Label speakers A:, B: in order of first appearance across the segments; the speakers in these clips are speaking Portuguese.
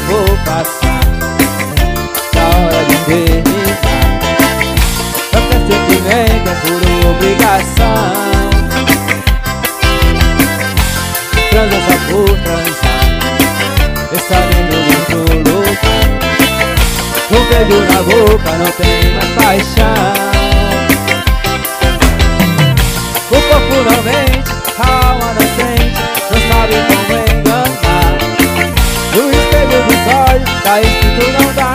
A: vou passar. Tá hora de terminar. Qualquer sentimento é por obrigação. Transa só por transar. Está vendo muito lutar. Um beijo na boca não tem mais paixão. O corpo não mente, a alma não sente, não sabe como enganar. No espelho dos olhos tá escrito não dá.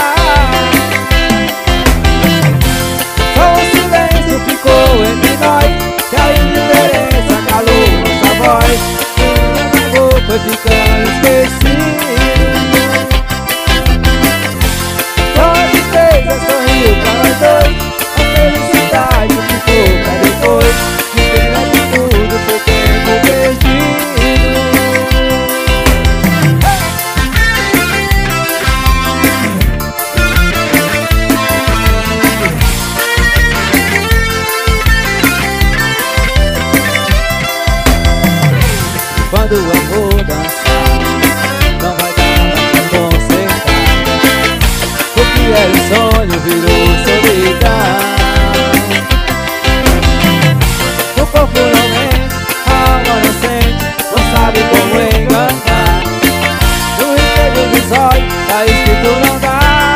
A: Só o silêncio ficou entre nós, e a indiferença calou nossa voz. O amor foi ficando esquecido. Só a tristeza sorriu pra nós dois. A felicidade ficou pra depois. Que pena de tudo foi tempo perdido. Quando o amor dançar, não vai dar mais pra consertar. O que era um sonho virou solidão. O corpo não mente, a alma não sente, não sabe como enganar. No espelho dos olhos tá escrito não dá.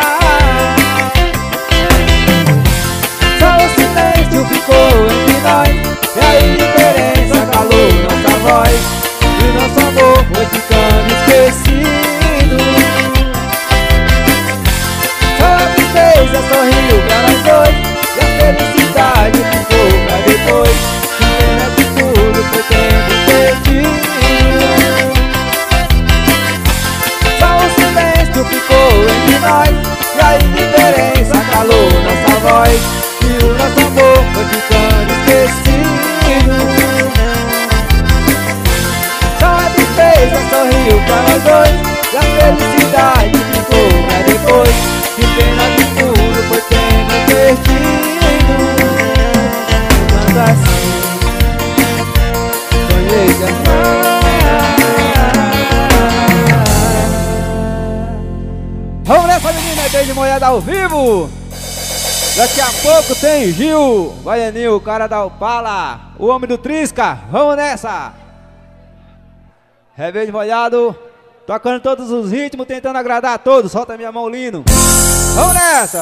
A: Só o silêncio ficou entre nós, e a indiferença calou nossa voz. E nosso amor foi ficando esquecido. Só a tristeza sorriu pra nós dois, e a felicidade ficou pra depois. Que pena de tudo foi tempo perdido. Só o silêncio ficou entre nós, e a indiferença calou nossa voz. E o nosso amor foi ficando esquecido. Só a tristeza sorriu pra nós dois, e a felicidade ficou pra depois. Que pena de tudo foi tempo perdido. Quando assim sonhei de amar. Vamos nessa, menina, beijo de molhada ao vivo. Daqui a pouco tem Gil Baianinho, o cara da Opala, o homem do Trisca. Vamos nessa. Reverde molhado, tocando todos os ritmos, tentando agradar a todos. Solta minha mão, Lino. Vamos nessa!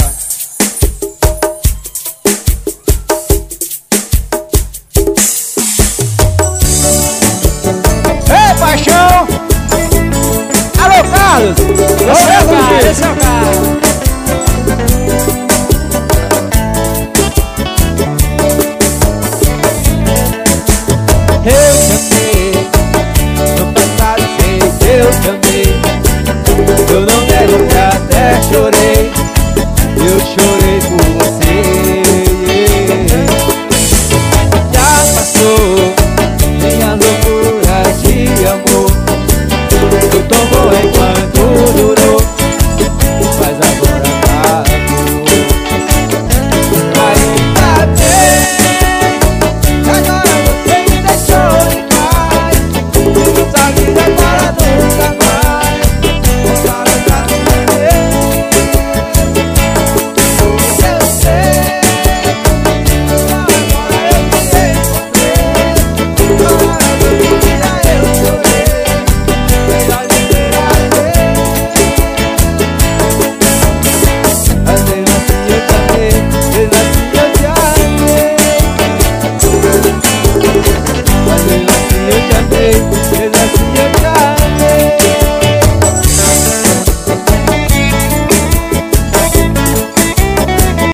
A: Ei, paixão! Alô, Carlos!
B: Esse é o cara!